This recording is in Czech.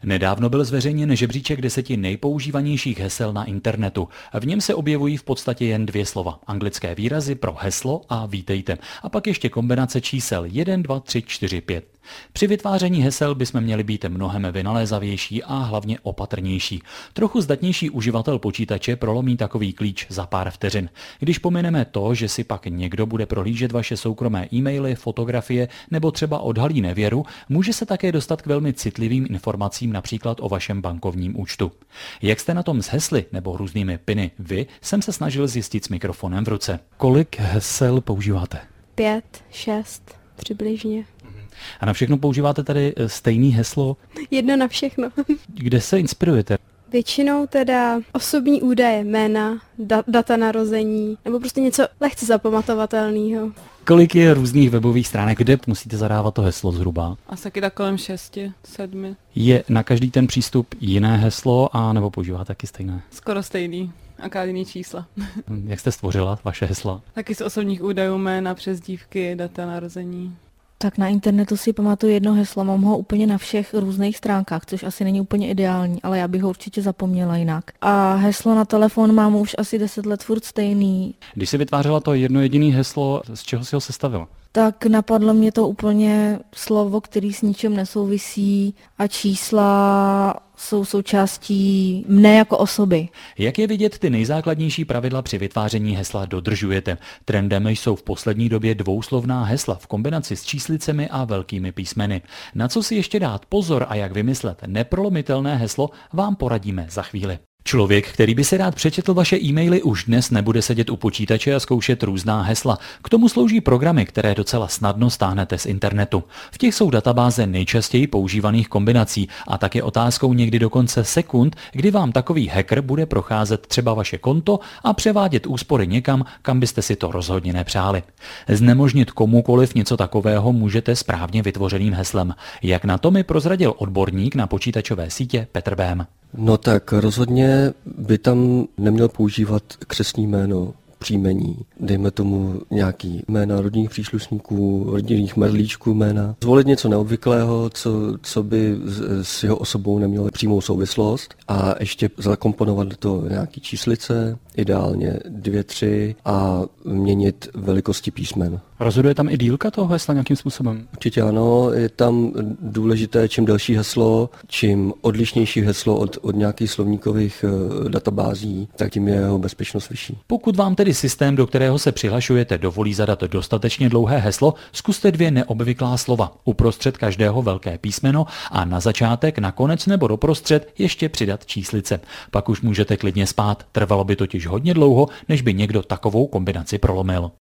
Nedávno byl zveřejněn žebříček 10 nejpoužívanějších hesel na internetu. V něm se objevují v podstatě jen dvě slova. Anglické výrazy pro heslo a vítejte. A pak ještě kombinace čísel 1, 2, 3, 4, 5. Při vytváření hesel bychom měli být mnohem vynalézavější a hlavně opatrnější. Trochu zdatnější uživatel počítače prolomí takový klíč za pár vteřin. Když pomineme to, že si pak někdo bude prohlížet vaše soukromé e-maily, fotografie nebo třeba odhalí nevěru, může se také dostat k velmi citlivým informacím například o vašem bankovním účtu. Jak jste na tom s hesly nebo různými piny vy, jsem se snažil zjistit s mikrofonem v ruce. Kolik hesel používáte? 5, 6 přibližně. A na všechno používáte tady stejný heslo? Jedno na všechno. Kde se inspirujete? Většinou teda osobní údaje, jména, data narození, nebo prostě něco lehce zapamatovatelného. Kolik je různých webových stránek, kde musíte zadávat to heslo zhruba? Asi taky tak kolem 6, 7. Je na každý ten přístup jiné heslo a nebo používáte taky stejné? Skoro stejný, akorát jiný čísla. Jak jste stvořila vaše hesla? Taky z osobních údajů, jména, přezdívky, data narození. Tak na internetu si pamatuju jedno heslo, mám ho úplně na všech různých stránkách, což asi není úplně ideální, ale já bych ho určitě zapomněla jinak. A heslo na telefon mám už asi 10 let furt stejný. Když si vytvářela to jedno jediné heslo, z čeho si ho sestavila? Tak napadlo mě to úplně slovo, který s ničím nesouvisí a čísla jsou součástí mne jako osoby. Jak je vidět, ty nejzákladnější pravidla při vytváření hesla dodržujete. Trendem jsou v poslední době dvouslovná hesla v kombinaci s číslicemi a velkými písmeny. Na co si ještě dát pozor a jak vymyslet neprolomitelné heslo, vám poradíme za chvíli. Člověk, který by si rád přečetl vaše e-maily, už dnes nebude sedět u počítače a zkoušet různá hesla. K tomu slouží programy, které docela snadno stáhnete z internetu. V těch jsou databáze nejčastěji používaných kombinací a tak je otázkou někdy dokonce sekund, kdy vám takový hacker bude procházet třeba vaše konto a převádět úspory někam, kam byste si to rozhodně nepřáli. Znemožnit komukoliv něco takového můžete správně vytvořeným heslem. Jak na to mi prozradil odborník na počítačové sítě Petr Bém. No tak rozhodně by tam neměl používat křestní jméno, příjmení, dejme tomu nějaký jména rodinných příslušníků, rodinných merlíčků jména. Zvolit něco neobvyklého, co by s jeho osobou nemělo přímou souvislost a ještě zakomponovat do toho nějaký číslice, ideálně 2, 3 a měnit velikosti písmen. Rozhoduje tam i dílka toho hesla nějakým způsobem? Určitě ano, je tam důležité, čím delší heslo, čím odlišnější heslo od nějakých slovníkových databází, tak tím je jeho bezpečnost vyšší. Pokud vám tedy systém, do kterého se přihlašujete, dovolí zadat dostatečně dlouhé heslo, zkuste 2 neobvyklá slova. Uprostřed každého velké písmeno a na začátek, na konec nebo doprostřed ještě přidat číslice. Pak už můžete klidně spát, trvalo by totiž hodně dlouho, než by někdo takovou kombinaci prolomil.